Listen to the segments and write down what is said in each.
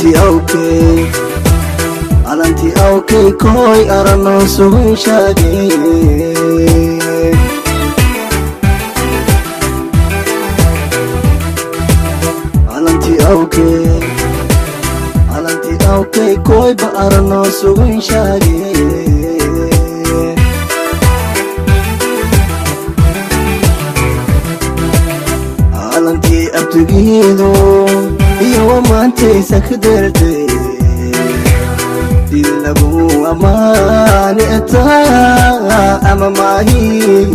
alanti awkay koy arano sugun shage alanti awkay koy ba arano sugun shage alanti abtugido iyo mantay sakderte dilagu amani ata amamahi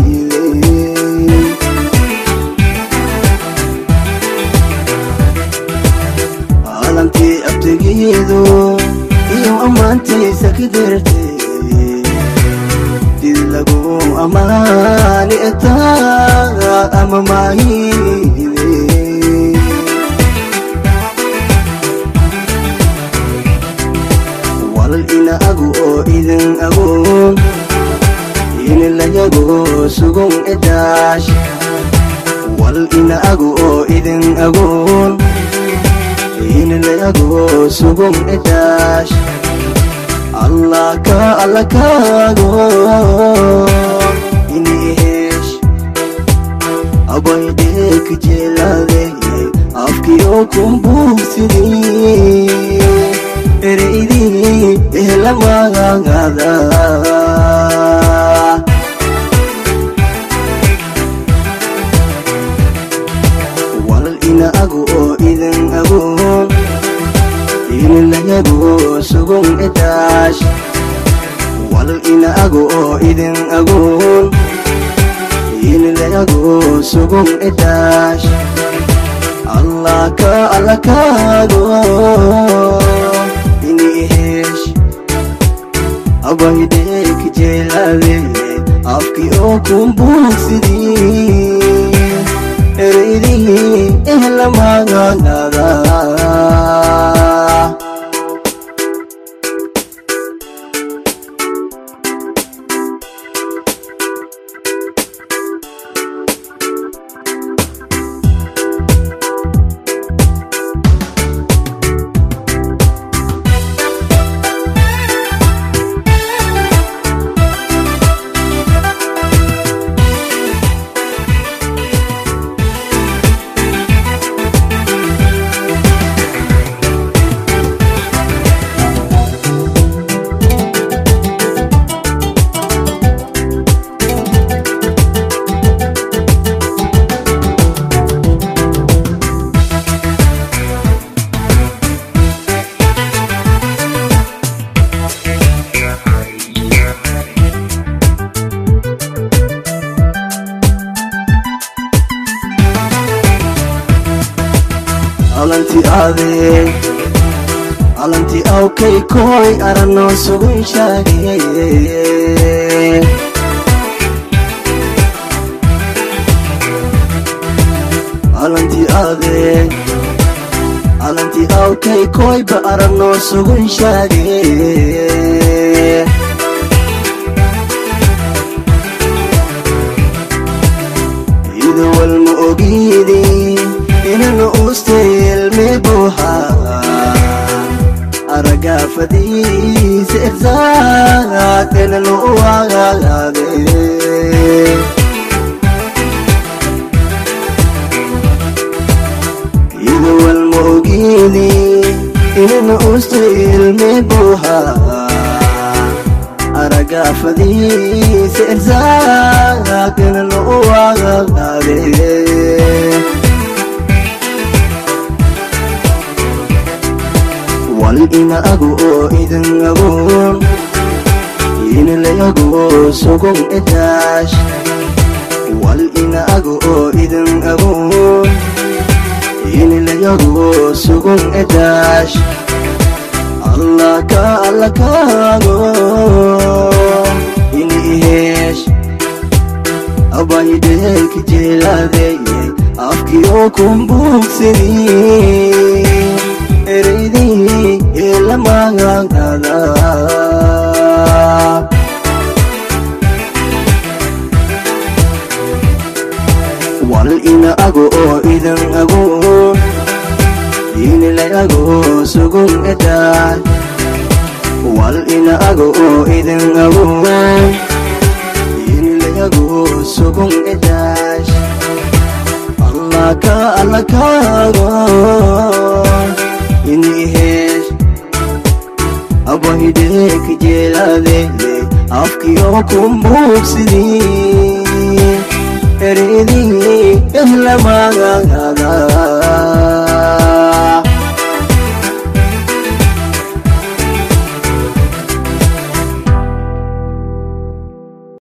alanti abtugido iyo mantay sakderte dilagu amani ata amamahi ina agu o idin agu in la yago sugun edash wal ina agu o idin agu in la yago sugun edash Allah ka go inish abay dek jelale afki o kumbusidi eridi elamagada wal ina agu o idin agu in la yago sugun edash wal ina agu o idin agu in la yago sugun edash Allah ka go inish abay dek jelale afki o kumbusidi eridi ehlamagada alanti awkay koy arano sugun shage alanti awkay koy ba arano sugun shage ido wal mu'ogidi inanu ustil mebuha araga fadis irzaq inanu wagade ido wal mu'ogidi inanu ustil mebuha araga fadis irzaq inanu wagade wal ina agu o idin agu in la yago sugun edash wal ina agu o idin agu in la yago sugun edash Allah ka go inish abay dek jelade afki o kumbusidi eridi elamagada wal ina agu o idin agu in la yago sugun إن أجو إذن أبوان إن لجو سكون إداش الله كا إني هيش أبو هديك جلالي أفكيوكم بوكسدي ريدي إهلا ما